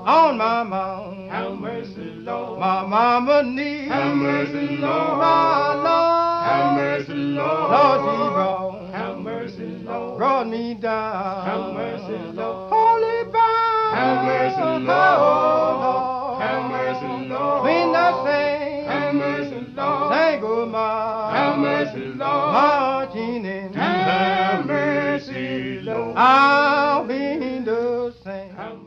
on my mount. Have mercy, Lord. My mama needs Have mercy, Lord. my Lord. Have mercy, Lord. Lord, she Have mercy, Lord. brought me down. Have mercy, Lord. Holy bound. Have mercy, Lord. Have mercy, Lord. When I sing, Have mercy, Lord. thank you, my. Have mercy, Lord. Marching in. Have mercy, Lord. I'll be the same. Have